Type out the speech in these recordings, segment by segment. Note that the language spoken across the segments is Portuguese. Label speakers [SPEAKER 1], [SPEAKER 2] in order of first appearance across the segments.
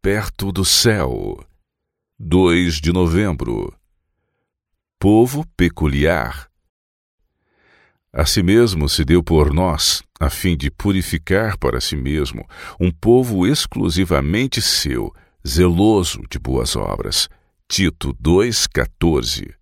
[SPEAKER 1] perto do céu. 2 de novembro. Povo peculiar. A si mesmo se deu por nós, a fim de purificar para si mesmo um povo exclusivamente seu, zeloso de boas obras. Tito 2,14.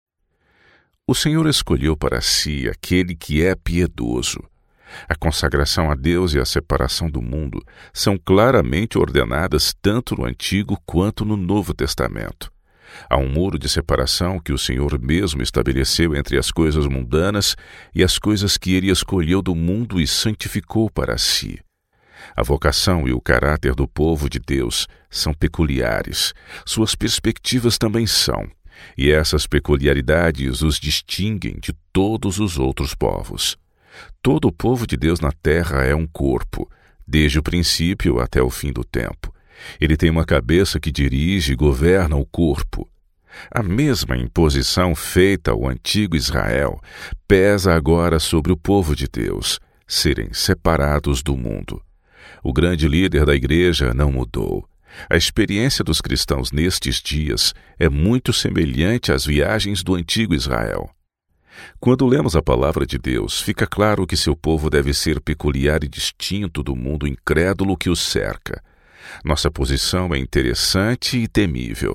[SPEAKER 1] O Senhor escolheu para si aquele que é piedoso. A consagração a Deus e a separação do mundo são claramente ordenadas tanto no Antigo quanto no Novo Testamento. Há um muro de separação que o Senhor mesmo estabeleceu entre as coisas mundanas e as coisas que Ele escolheu do mundo e santificou para si. A vocação e o caráter do povo de Deus são peculiares, suas perspectivas também são, e essas peculiaridades os distinguem de todos os outros povos. Todo o povo de Deus na terra é um corpo, desde o princípio até o fim do tempo. Ele tem uma cabeça que dirige e governa o corpo. A mesma imposição feita ao antigo Israel pesa agora sobre o povo de Deus, serem separados do mundo. O grande líder da igreja não mudou. A experiência dos cristãos nestes dias é muito semelhante às viagens do antigo Israel. Quando lemos a palavra de Deus, fica claro que seu povo deve ser peculiar e distinto do mundo incrédulo que o cerca. Nossa posição é interessante e temível.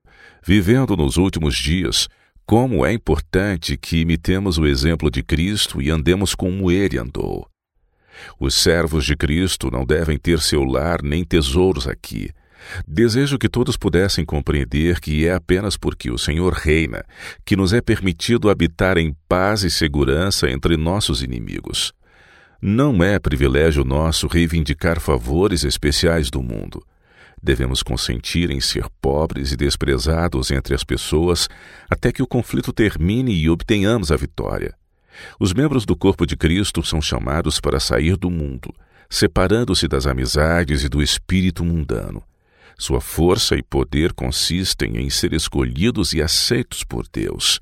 [SPEAKER 1] Vivendo nos últimos dias, como é importante que imitemos o exemplo de Cristo e andemos como Ele andou. Os servos de Cristo não devem ter seu lar nem tesouros aqui. Desejo que todos pudessem compreender que é apenas porque o Senhor reina que nos é permitido habitar em paz e segurança entre nossos inimigos. Não é privilégio nosso reivindicar favores especiais do mundo. Devemos consentir em ser pobres e desprezados entre as pessoas até que o conflito termine e obtenhamos a vitória. Os membros do corpo de Cristo são chamados para sair do mundo, separando-se das amizades e do espírito mundano. Sua força e poder consistem em ser escolhidos e aceitos por Deus.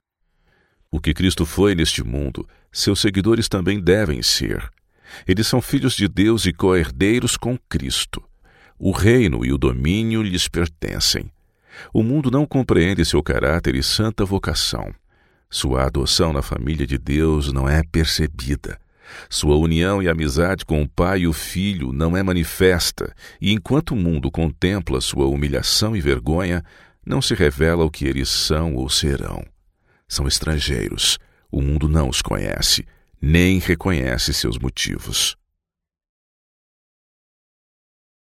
[SPEAKER 1] O que Cristo foi neste mundo, seus seguidores também devem ser. Eles são filhos de Deus e co-herdeiros com Cristo. O reino e o domínio lhes pertencem. O mundo não compreende seu caráter e santa vocação. Sua adoção na família de Deus não é percebida. Sua união e amizade com o Pai e o Filho não é manifesta, e enquanto o mundo contempla sua humilhação e vergonha, não se revela o que eles são ou serão. São estrangeiros. O mundo não os conhece, nem reconhece seus motivos.